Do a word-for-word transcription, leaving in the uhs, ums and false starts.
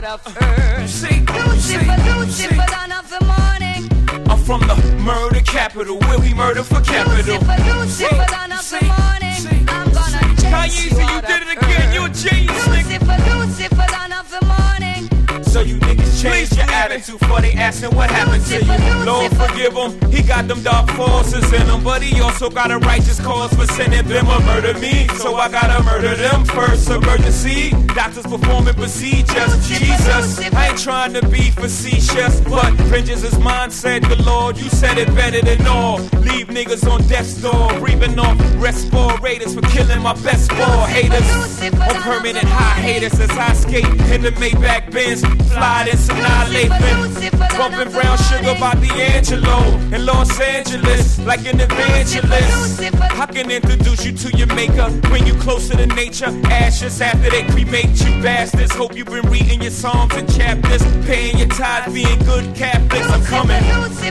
the first. See, Lucifer, Lucifer, dawn of the morning. I'm from the murder capital, where we murder for capital. Lucifer, Lucifer, dawn of the morning. I'm gonna chase you Kanye, you did it again, you a genius, nigga. Lucifer, Lucifer, dawn of the morning. So you niggas change your attitude before they asking what happened to you. Lord forgive him, he got them dark forces in him, but he also got a righteous cause for sending them to murder me. So I gotta murder them first. Emergency, doctors performing procedures. Jesus, I ain't trying to be facetious, but vengeance is mine, said the Lord. You said it better than all. Leave niggas on death's door, breathing off respirators for killing my best ball haters. On permanent high haters as I skate in the Maybach Benz. Fly this annihilation, bumping brown sugar by D'Angelo in Los Angeles, like an evangelist. I can introduce you to your maker, bring you closer to nature. Ashes after they cremate you bastards. Hope you've been reading your psalms and chapters, paying your tithes, being good Catholics. I'm coming.